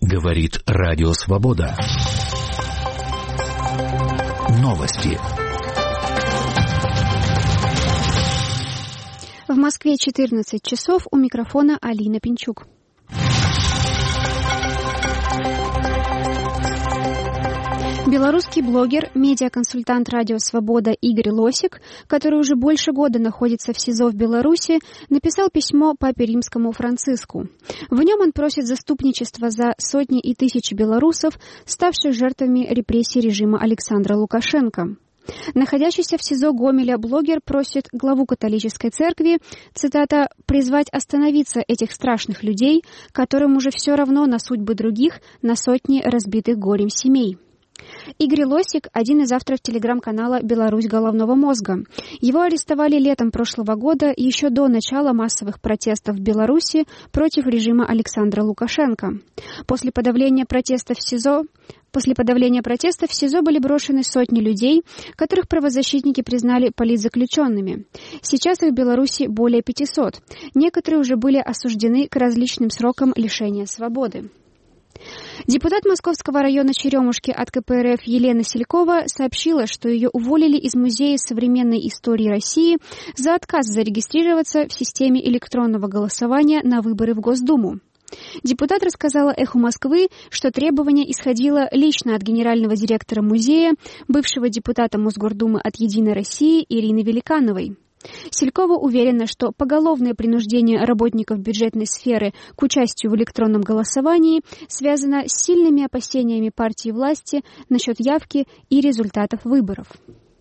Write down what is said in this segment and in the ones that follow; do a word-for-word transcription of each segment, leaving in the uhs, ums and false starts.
Говорит Радио Свобода. Новости. В Москве четырнадцать часов, у микрофона Алина Пинчук. Белорусский блогер, медиаконсультант «Радио Свобода» Игорь Лосик, который уже больше года находится в СИЗО в Беларуси, написал письмо папе Римскому Франциску. В нем он просит заступничества за сотни и тысячи белорусов, ставших жертвами репрессий режима Александра Лукашенко. Находящийся в СИЗО Гомеля блогер просит главу католической церкви, цитата, «призвать остановиться этих страшных людей, которым уже все равно на судьбы других, на сотни разбитых горем семей». Игорь Лосик – один из авторов телеграм-канала «Беларусь головного мозга». Его арестовали летом прошлого года, еще до начала массовых протестов в Беларуси против режима Александра Лукашенко. После подавления протестов в СИЗО После подавления протестов в СИЗО были брошены сотни людей, которых правозащитники признали политзаключенными. Сейчас их в Беларуси более пятисот. Некоторые уже были осуждены к различным срокам лишения свободы. Депутат Московского района Черемушки от ка пэ эр эф Елена Селькова сообщила, что ее уволили из Музея современной истории России за отказ зарегистрироваться в системе электронного голосования на выборы в Госдуму. Депутат рассказала «Эху Москвы», что требование исходило лично от генерального директора музея, бывшего депутата Мосгордумы от «Единой России» Ирины Великановой. Селькова уверена, что поголовное принуждение работников бюджетной сферы к участию в электронном голосовании связано с сильными опасениями партии власти насчет явки и результатов выборов.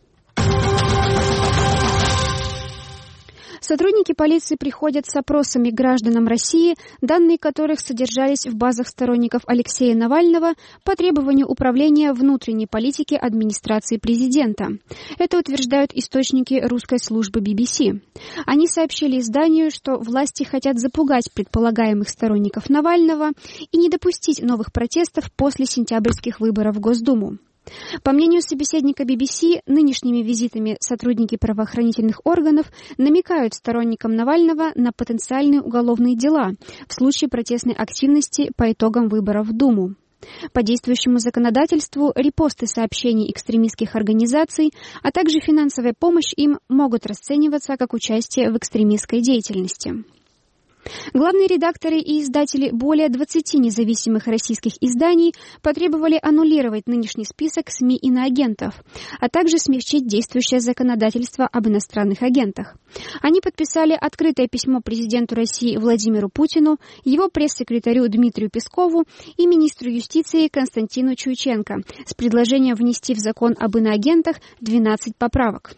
Сотрудники полиции приходят с опросами к гражданам России, данные которых содержались в базах сторонников Алексея Навального по требованию Управления внутренней политики администрации президента. Это утверждают источники русской службы би би си. Они сообщили изданию, что власти хотят запугать предполагаемых сторонников Навального и не допустить новых протестов после сентябрьских выборов в Госдуму. По мнению собеседника би би си, нынешними визитами сотрудники правоохранительных органов намекают сторонникам Навального на потенциальные уголовные дела в случае протестной активности по итогам выборов в Думу. По действующему законодательству репосты сообщений экстремистских организаций, а также финансовая помощь им могут расцениваться как участие в экстремистской деятельности. Главные редакторы и издатели более двадцати независимых российских изданий потребовали аннулировать нынешний список СМИ-иноагентов, а также смягчить действующее законодательство об иностранных агентах. Они подписали открытое письмо президенту России Владимиру Путину, его пресс-секретарю Дмитрию Пескову и министру юстиции Константину Чуйченко с предложением внести в закон об иноагентах двенадцать поправок.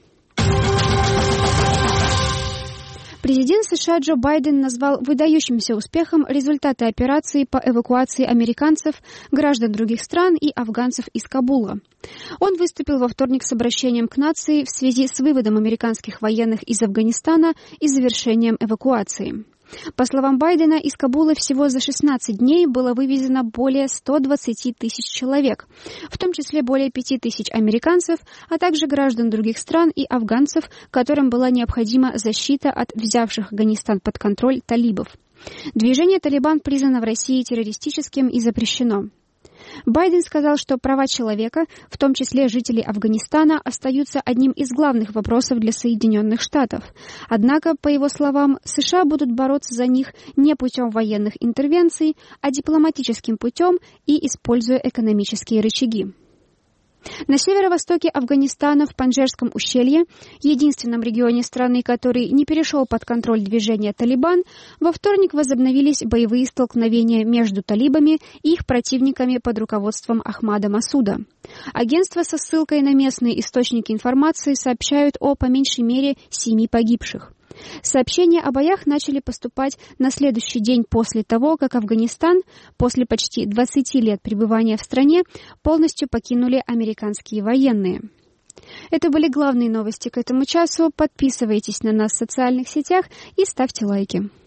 Президент США Джо Байден назвал выдающимся успехом результаты операции по эвакуации американцев, граждан других стран и афганцев из Кабула. Он выступил во вторник с обращением к нации в связи с выводом американских военных из Афганистана и завершением эвакуации. По словам Байдена, из Кабула всего за шестнадцать дней было вывезено более ста двадцати тысяч человек, в том числе более пяти тысяч американцев, а также граждан других стран и афганцев, которым была необходима защита от взявших Афганистан под контроль талибов. Движение «Талибан» признано в России террористическим и запрещено. Байден сказал, что права человека, в том числе жителей Афганистана, остаются одним из главных вопросов для Соединенных Штатов. Однако, по его словам, США будут бороться за них не путем военных интервенций, а дипломатическим путем и используя экономические рычаги. На северо-востоке Афганистана, в Панджшерском ущелье, единственном регионе страны, который не перешел под контроль движения «Талибан», во вторник возобновились боевые столкновения между талибами и их противниками под руководством Ахмада Масуда. Агентства со ссылкой на местные источники информации сообщают о по меньшей мере семи погибших. Сообщения о боях начали поступать на следующий день после того, как Афганистан, после почти двадцати лет пребывания в стране, полностью покинули американские военные. Это были главные новости к этому часу. Подписывайтесь на нас в социальных сетях и ставьте лайки.